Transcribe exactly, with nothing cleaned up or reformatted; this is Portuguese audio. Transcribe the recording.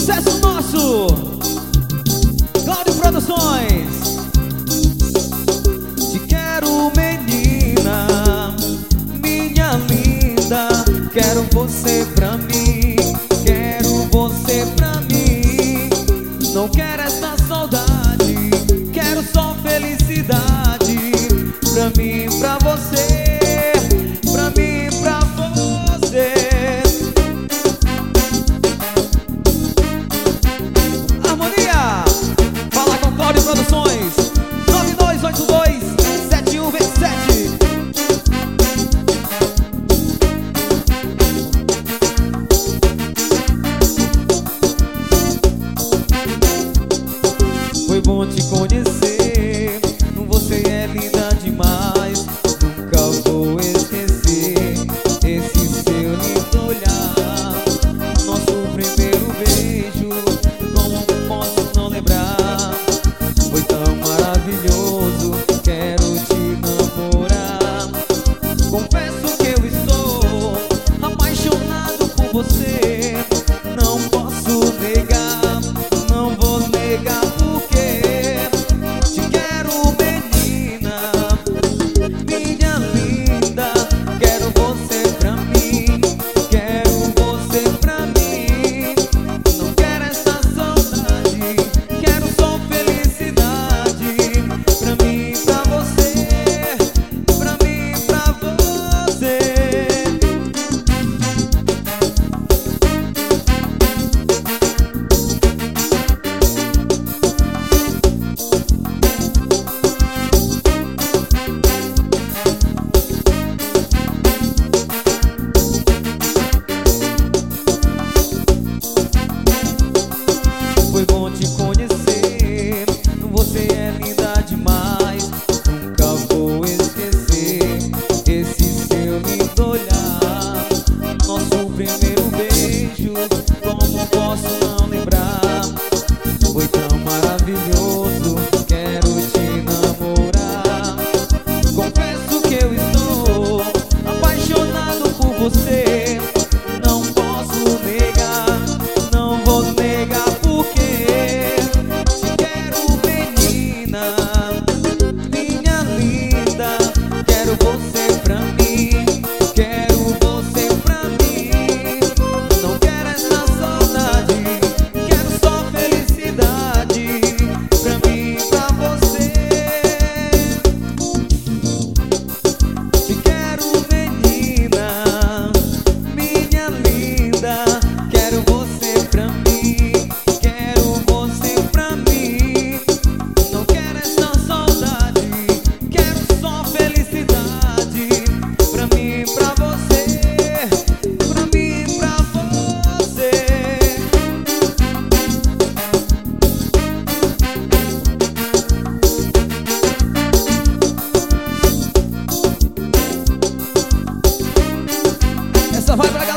Sucesso nosso, Cláudio Produções. Te quero, menina, minha linda. Quero você pra mim, quero você pra mim. Não quero essa saudade, quero só felicidade. Pra mim, pra você, pra mim, pra você. Harmonia, fala com Cláudio Produções. Nove dois oito dois sete um dois sete. Foi bom te conhecer, você é linda demais. Nunca vou esquecer esse seu lindo olhar. Nosso primeiro beijo, como posso não lembrar? Foi tão maravilhoso, quero te namorar. Confesso que eu estou apaixonado por você. Não posso negar, não vou negar porque te quero, menina, minha linda. Quero você pra mim, quero você pra mim. Não quero essa saudade, quero só felicidade. Pra mim, pra você, pra mim, pra você. Foi bom te conhecer, você é linda demais. Nunca vou esquecer esse seu lindo olhar. Nosso primeiro beijo, como posso não lembrar? Foi tão maravilhoso, quero te namorar. Confesso que eu estou apaixonado por você. Não posso negar, não vou negar porque te quero, menina, minha linda. Quero você pra mim, quero você pra mim. Não quero essa saudade, quero só felicidade. Pra mim, pra você. Te quero, menina, minha linda. Quero você pra mim, quero você pra mim. Não quero essa saudade, quero só felicidade. Pra mim, pra você, pra mim, pra você. Essa vai pra